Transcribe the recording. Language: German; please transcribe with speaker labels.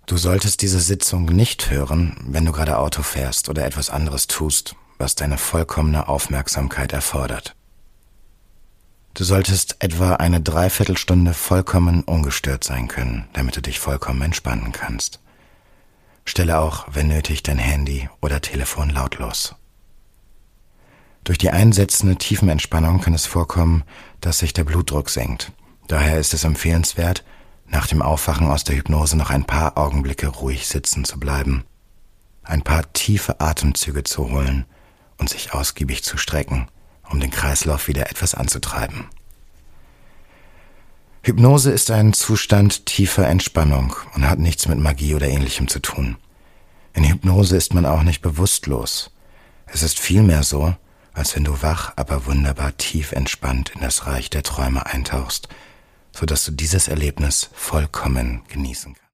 Speaker 1: Du solltest diese Sitzung nicht hören, wenn du gerade Auto fährst oder etwas anderes tust, was deine vollkommene Aufmerksamkeit erfordert. Du solltest etwa eine Dreiviertelstunde vollkommen ungestört sein können, damit du dich vollkommen entspannen kannst. Stelle auch, wenn nötig, dein Handy oder Telefon lautlos. Durch die einsetzende Tiefenentspannung kann es vorkommen, dass sich der Blutdruck senkt. Daher ist es empfehlenswert, nach dem Aufwachen aus der Hypnose noch ein paar Augenblicke ruhig sitzen zu bleiben, ein paar tiefe Atemzüge zu holen und sich ausgiebig zu strecken, um den Kreislauf wieder etwas anzutreiben. Hypnose ist ein Zustand tiefer Entspannung und hat nichts mit Magie oder Ähnlichem zu tun. In Hypnose ist man auch nicht bewusstlos. Es ist vielmehr so, als wenn du wach, aber wunderbar tief entspannt in das Reich der Träume eintauchst, sodass du dieses Erlebnis vollkommen genießen kannst.